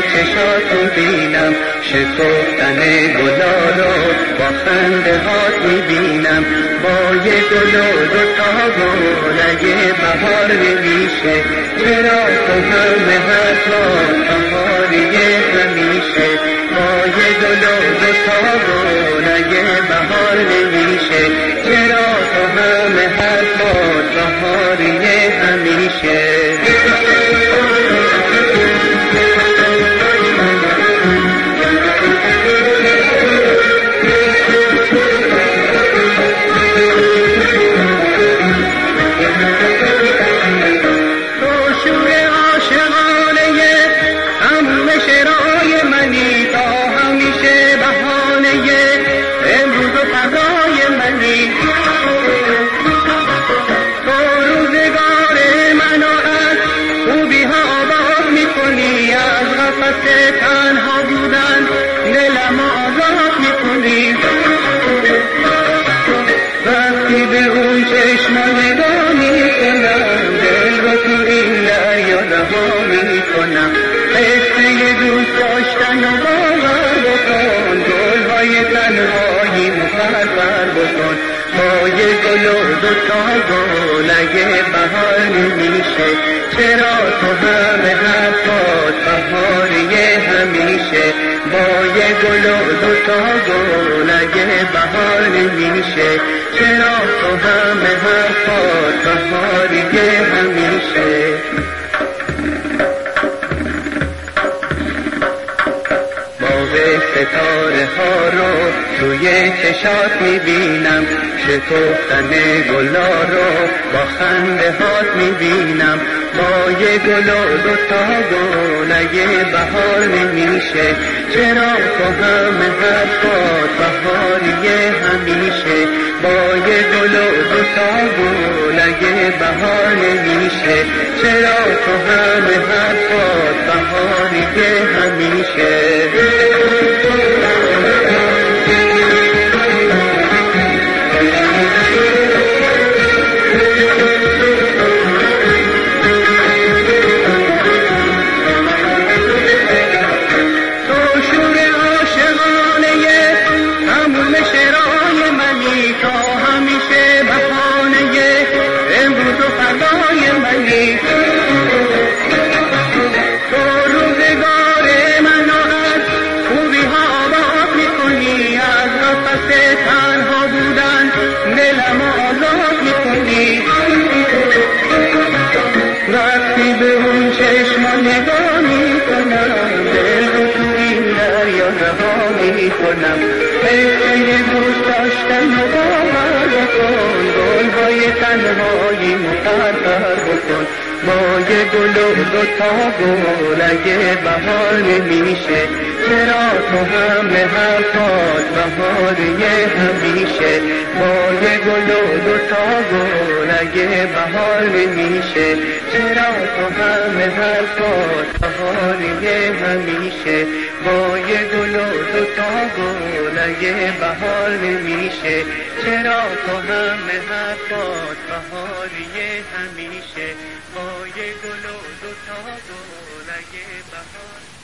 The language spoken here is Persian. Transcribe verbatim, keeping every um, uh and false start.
چشات میبینم، شکفتن گلا رو با خنده هات میبینم. با یه گل و دوتا گلای بهار نمیشه، چرا تو همه حرفا بهاریه همیشه. با یه گل و دوتا گلای بهار نمیشه، چرا تو همه حرفا بهاریه همیشه. تنها بودن دلم آزاد میکنی، وقتی به اون چشم نگاه میکنم دل رو تو این دریا رها میکنم. قصه دوست داشتن و باور بکن، گلهای تنهایی مقرر بکن. با یه گل و دوتا گل اگه بهار نمیشه، چرا تو همه حرفات بهاریه همیشه. با یه گل و دوتا گل اگه بهار نمیشه، چرا تو همه حرفات بهاریه همیشه. ستاره ها رو توی چشات میبینم، شکفتن گلا رو با خنده هات میبینم. با یه گل و دوتا گل اگه بهار نمیشه، چرا تو همه حرفات بهاریه همیشه. با یه گل و دوتا گل اگه بهار نمیشه، چرا تو همه حرفات بهاریه همیشه. تنها بودن دلم آزاد میکنی، وقتی به اون چشم نگاه میکنم دل رو تو این دریا رها میکنم. قصه دوست داشتن و باور بکن، گلهای تنهایی مقرر بکن. با یه گل و دوتا گل اگه بهار نمیشه، چرا تو همه حرفات بهاریه همیشه. با یه گل و دوتا گل اگه بهار نمیشه، چرا تو همه حرفات بهاریه همیشه. با یه گل و دوتا گل اگه بهار نمیشه، چرا تو همه حرفات بهاریه همیشه. با یه گل و دوتا گل اگه بهار